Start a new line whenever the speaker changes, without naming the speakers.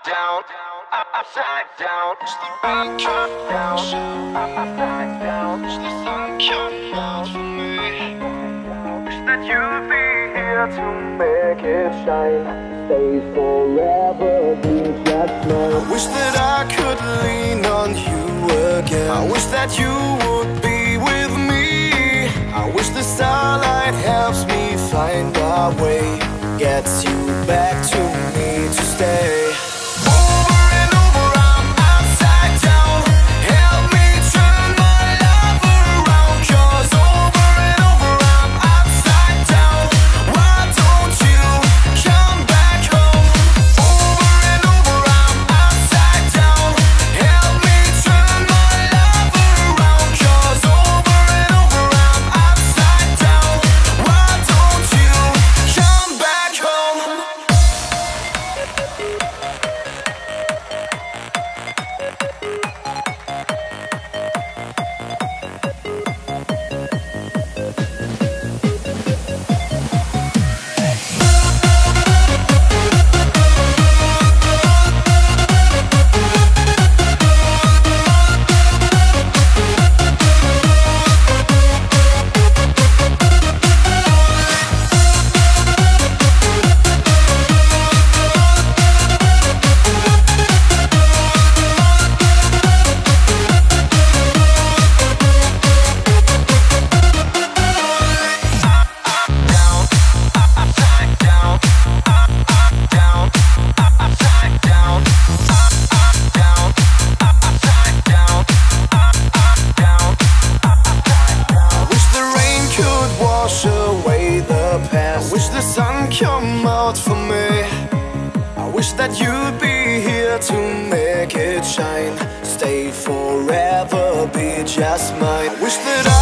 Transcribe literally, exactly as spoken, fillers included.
down, upside down. Upside down, upside down. Wish the sun came out for me. Wish that you'd be here to make it shine. Stay forever, be just mine. I wish that I could lean on you again. I wish that you would be with me. I wish the starlight helps me find our way, gets you back to me to stay. Wish the sun come out for me. I wish that you'd be here to make it shine. Stay forever, be just mine. Wish that I